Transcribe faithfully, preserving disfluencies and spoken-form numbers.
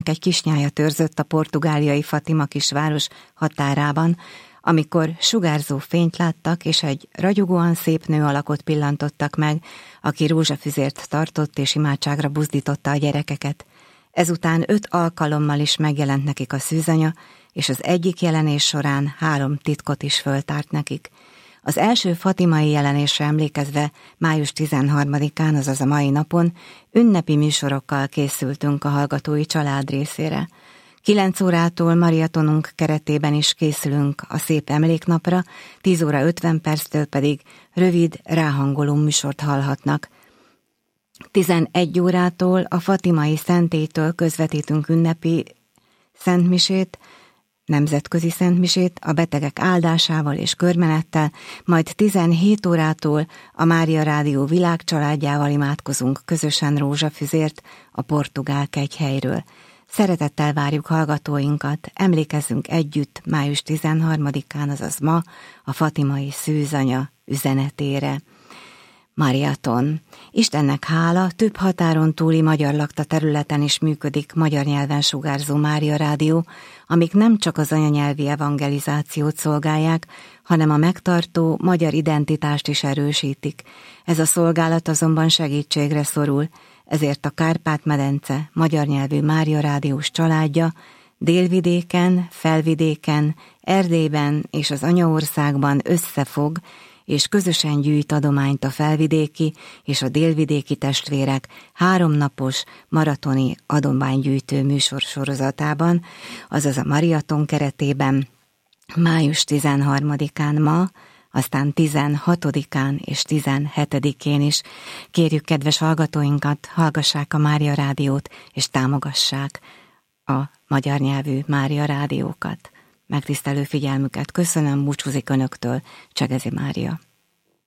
Napunk egy kisnyája törzött a portugáliai Fatima kisváros határában, amikor sugárzó fényt láttak, és egy ragyogóan szép nő alakot pillantottak meg, aki rózsafüzért tartott és imádságra buzdította a gyerekeket. Ezután öt alkalommal is megjelent nekik a szűzanya, és az egyik jelenés során három titkot is föltárt nekik. Az első fatimai jelenésre emlékezve május tizenharmadikán, azaz a mai napon ünnepi műsorokkal készültünk a hallgatói család részére. Kilenc órától mariatonunk keretében is készülünk a szép emléknapra, tíz óra ötven perctől pedig rövid, ráhangoló műsort hallhatnak. tizenegy órától a fatimai szentélytől közvetítünk ünnepi szentmisét, nemzetközi szentmisét a betegek áldásával és körmenettel, majd tizenhét órától a Mária Rádió világcsaládjával imádkozunk közösen rózsafüzért a portugál kegyhelyről. Szeretettel várjuk hallgatóinkat, emlékezzünk együtt május tizenharmadikán, azaz ma, a fatimai szűzanya üzenetére. Mariaton. Istennek hála, több határon túli magyar lakta területen is működik magyar nyelven sugárzó Mária Rádió, amik nem csak az anyanyelvi evangelizációt szolgálják, hanem a megtartó magyar identitást is erősítik. Ez a szolgálat azonban segítségre szorul, ezért a Kárpát-medence magyar nyelvű Mária Rádiós családja délvidéken, felvidéken, Erdélyben és az anyaországban összefog, és közösen gyűjt adományt a felvidéki és a délvidéki testvérek háromnapos maratoni adománygyűjtő műsorsorozatában, azaz a Mariaton keretében május tizenharmadikán ma, aztán tizenhatodikán és tizenhetedikén is. Kérjük kedves hallgatóinkat, hallgassák a Mária Rádiót, és támogassák a magyar nyelvű Mária Rádiókat. Megtisztelő figyelmüket köszönöm, búcsúzik önöktől Csegezi Mária.